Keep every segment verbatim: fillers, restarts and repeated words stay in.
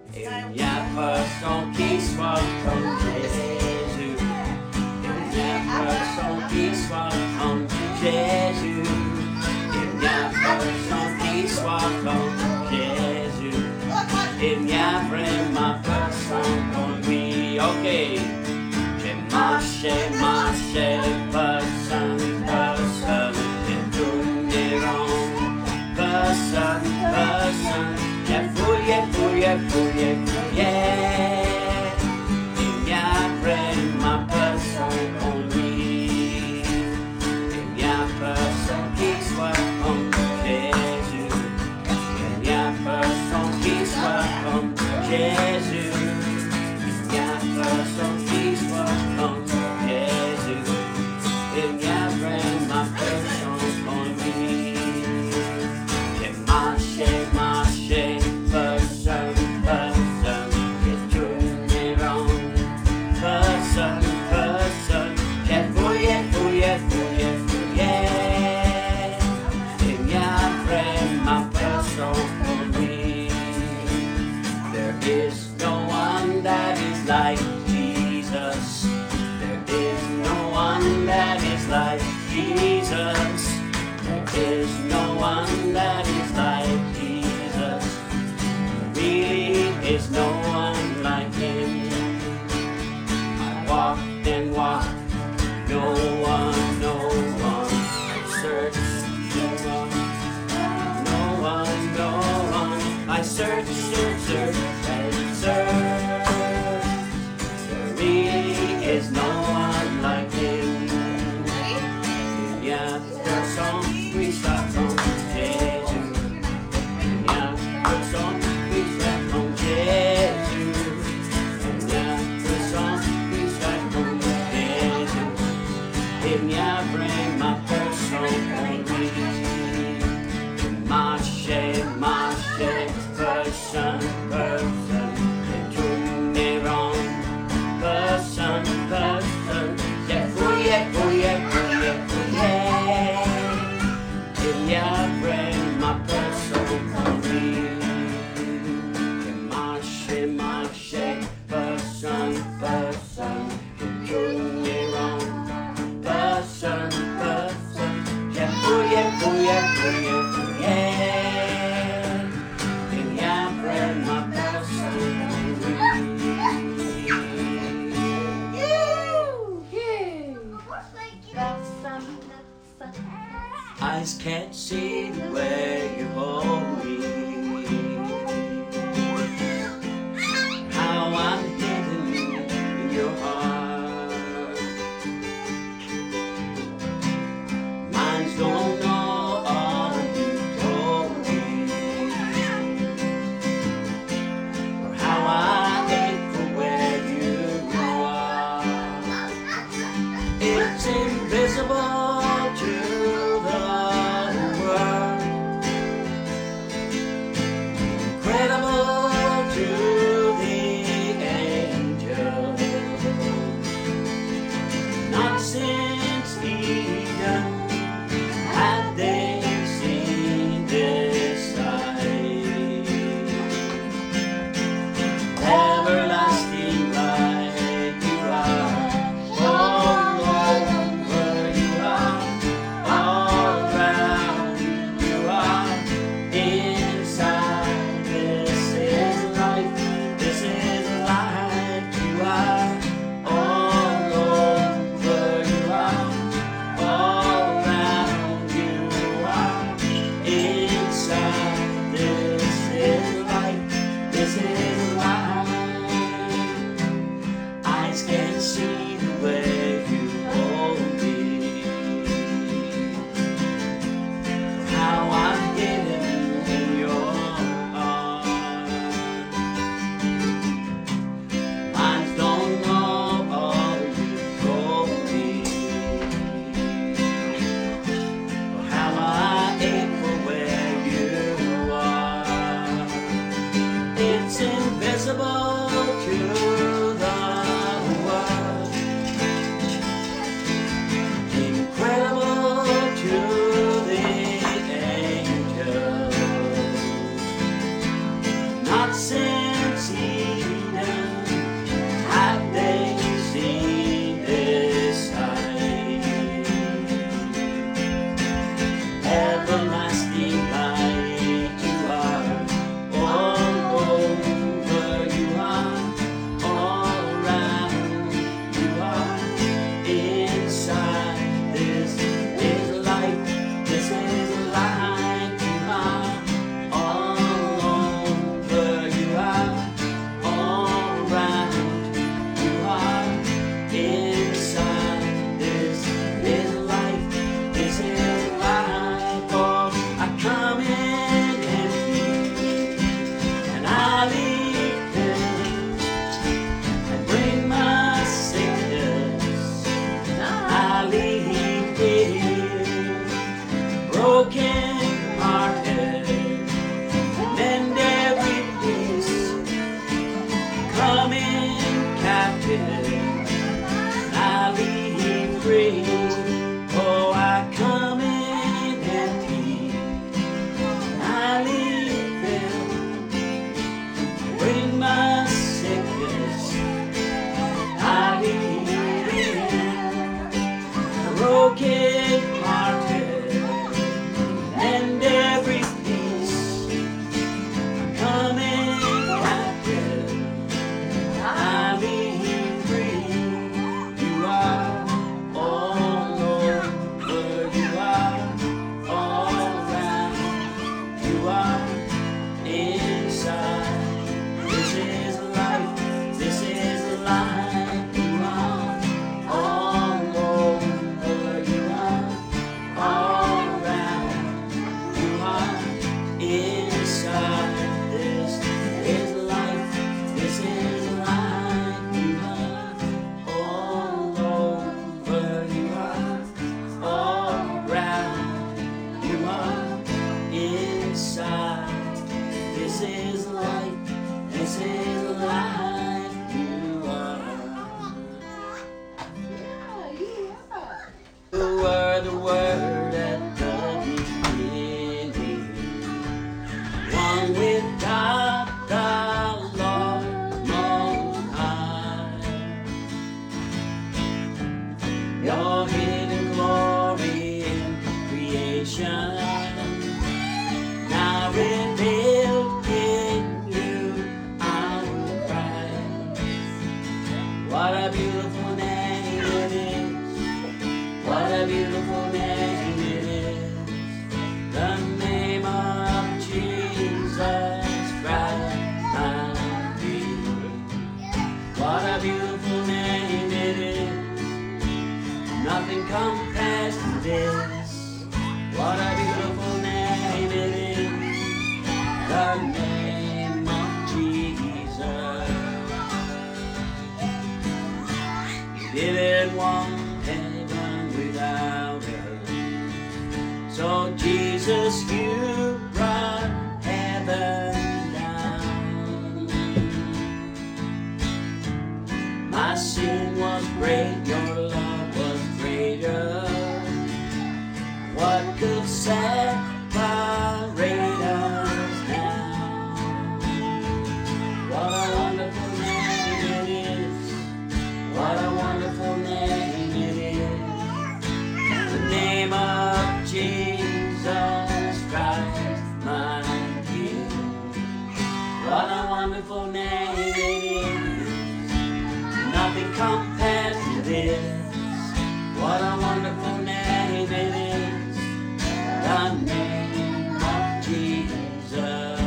Il n'y a personne qui soit comme Jésus. Il n'y a personne qui soit comme Jésus. Il n'y a personne qui soit comme Jésus. Il n'y a vraiment personne comme lui. Ok. J'ai marché, marché, personne, personne. J'ai tourné rond, personne, personne. J'ai fouillé, fouillé, fouillé, fouillé. Il n'y a vraiment personne comme lui. Il n'y a personne qui soit comme Jésus. Il n'y a personne qui soit comme Jésus. Il n'y a personne qui soit comme Jésus. Il n'y a vraiment personne comme lui. J'ai marché, marché, personne, personne. J'ai tourné rond, personne, personne. J'ai fouillé, fouillé, fouillé, fouillé. Il n'y a vraiment personne comme lui. There is no one that is like Jesus. There is no one that is like Jesus. There is no one that is like Jesus. There really is no one like him. I walked and walked, no one, no one. I searched, no one, no one, no one. I searched, searched, searched, and searched. There really is no one like him. Il y a personne qui soit comme Jésus. Il y a personne qui soit comme Jésus. Il y a personne qui soit comme Jésus. Il n'y a vraiment personne comme lui. Marcher, marcher, personne, personne. J'ai tourné rond, personne, personne. J'ai fouillé, fouillé, fouillé, fouillé. Il n'y a vraiment personne comme lui. J'ai marché, marché, personne, personne. J'ai tourné rond, personne, personne. J'ai fouillé, fouillé, fouillé, fouillé. Il n'y a vraiment personne comme lui. Eyes can't see the way you hold me. How I'm hidden in your heart. Minds don't know all you told me, or how I hate for where you are. It's invisible to since Eden have they seen this sight. Everlasting light you are, all over you are, all around you are, inside this is life, this is life you are. Can't see the way you hold me, how I'm hidden in your heart. Minds don't know all you told me, or how I ache for where you are. It's invisible to since is. I believe the broken hearted and every piece coming captive. I believe free. You are all over. You are all around. You are inside. This is life. This is life. You are all over. You are all around. You are inside. This is life. This is life. You are all over. You are all around. You are inside. This is life. This is life. You are. Yeah, you are. You were the word at the beginning, one with God the Lord Most High. Your hidden glory in creation, now revealed in you, our Christ. What a beautiful name it is. What a beautiful name it is. The name of Jesus Christ, my King. What a beautiful name it is. Nothing compares to this. What a beautiful name it is. The name of Jesus. You didn't want heaven without us. So Jesus, you brought heaven down. My sin was great, your love was greater. What could separate us now? What a wonderful name it is. What a wonderful name it is. The name of Jesus Christ, my King. What a wonderful name it is. Nothing compares to this. What a wonderful name it is. The name of Jesus.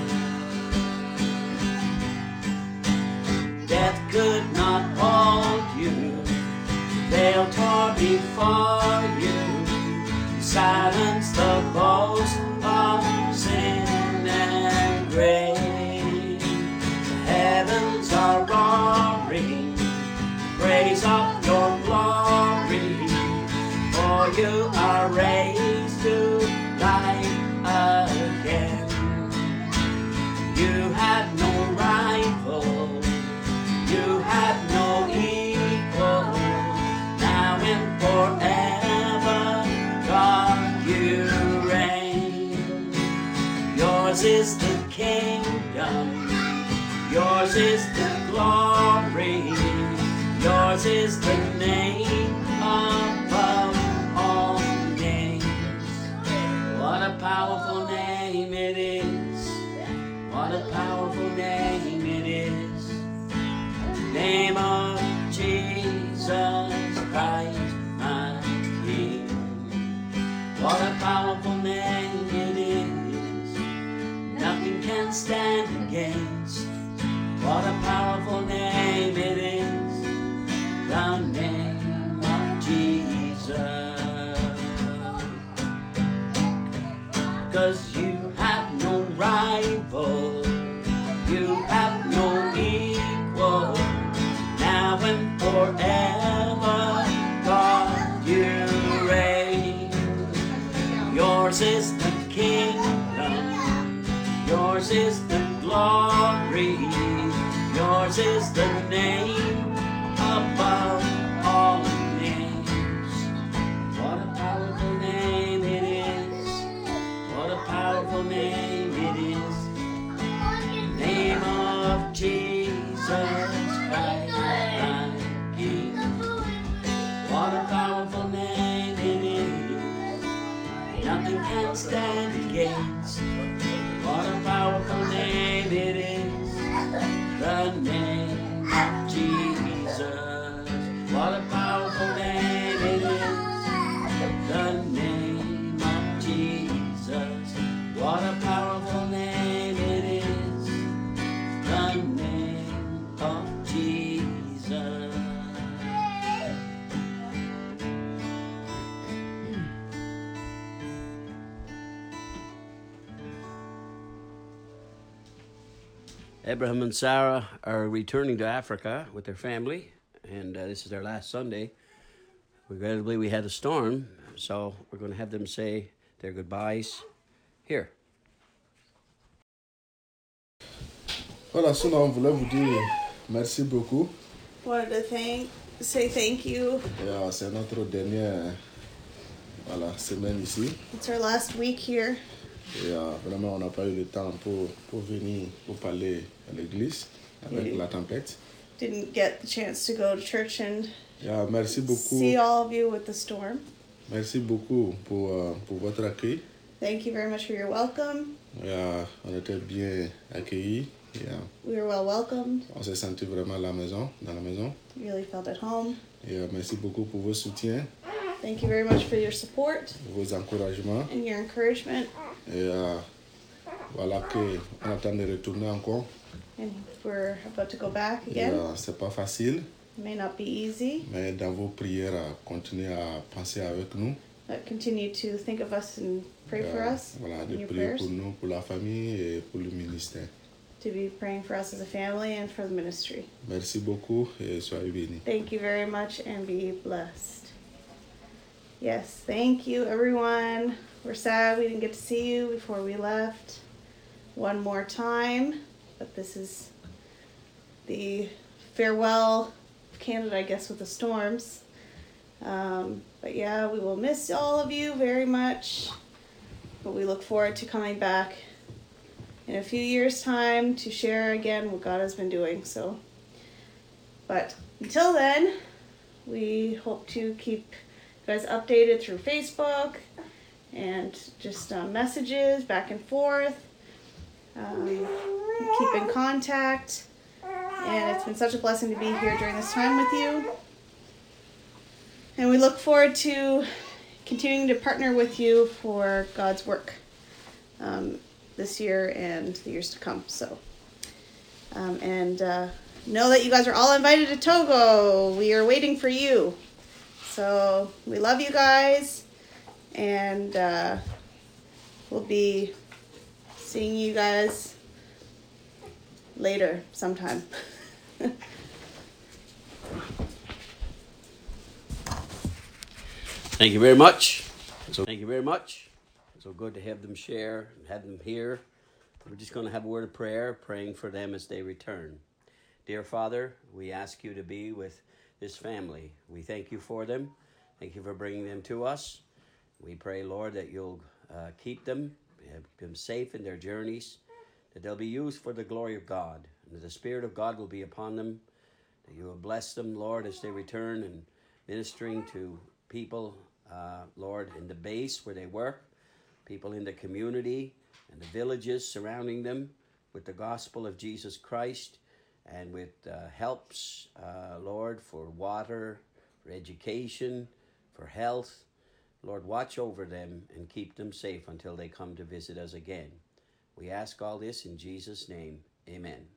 Death could not hold you. Veil tore before you. Silence the boast of sin and grave. The heavens are roaring, praise of your glory. For you are raised to life again. You had no rival. You had no equal. Now and forever, God, you reign. Yours is the kingdom. Yours is the glory. Yours is the name above all names. What a powerful name it is. What a powerful name it is. Name of Jesus Christ, my King. What a powerful name it is. Nothing can stand against. What a powerful name it is. The name of Jesus. 'Cause you have no rival. You have no equal. Now and forever, God, you reign. Yours is the kingdom. Yours is the glory. Yours is the name above all names. What a powerful name it is. What a powerful name it is. Name of Jesus. can stand against? What a powerful name it is, the name of Jesus. What a powerful name it is, the name of Jesus. What a powerful name it is, the name of Jesus. Abraham and Sarah are returning to Africa with their family, and uh, this is their last Sunday. Regrettably, we had a storm, so we're going to have them say their goodbyes here. Voilà, sinon on voulait vous dire merci beaucoup. Wanted to thank, say thank you. Et, euh, c'est notre dernière voilà, semaine ici. It's our last week here. Et euh, vraiment, on n'a pas eu le temps pour, pour venir, pour parler à l'église avec Oui. la tempête. Didn't get the chance to go to church and Et, euh, merci beaucoup. see all of you with the storm. Merci beaucoup pour, euh, pour votre accueil. Thank you very much for your welcome. Et, euh, on était bien accueillis. Et, euh, We were well welcomed. on s'est senti vraiment à la maison, dans la maison. Really felt at home. Et euh, merci beaucoup pour vos soutiens, Thank you very much for your support vos encouragements. and your encouragement. Et euh, voilà qu'on attend de retourner encore. And we're about to go back Et, again. euh, c'est pas facile, It may not be easy, mais dans vos prières, euh, continuez à penser avec nous. but continue to think of us and pray for Euh, us Voilà, de in your prier prayers. pour nous, pour la famille et pour le ministère. To be praying for us as a family and for the ministry. Merci beaucoup et soyez bénis. Thank you very much and be blessed. Yes, thank you everyone. We're sad we didn't get to see you before we left one more time, but this is the farewell of Canada, I guess, with the storms. Um, but yeah, we will miss all of you very much, but we look forward to coming back in a few years' time to share again what God has been doing. So, but until then, we hope to keep you guys updated through Facebook and just uh, messages back and forth. Um, keep in contact. And it's been such a blessing to be here during this time with you. And we look forward to continuing to partner with you for God's work um, this year and the years to come. So, um, and uh, know that you guys are all invited to Togo. We are waiting for you. So we love you guys, and uh, we'll be seeing you guys later sometime. Thank you very much. So thank you very much. So good to have them share and have them here. We're just going to have a word of prayer, praying for them as they return. Dear Father, we ask you to be with this family. We thank you for them. Thank you for bringing them to us. We pray, Lord, that you'll uh, keep them, keep them safe in their journeys, that they'll be used for the glory of God, and that the Spirit of God will be upon them, that you will bless them, Lord, as they return and ministering to people, uh, Lord, in the base where they work, people in the community and the villages surrounding them with the gospel of Jesus Christ, and with uh, helps, uh, Lord, for water, for education, for health. Lord, watch over them and keep them safe until they come to visit us again. We ask all this in Jesus' name. Amen.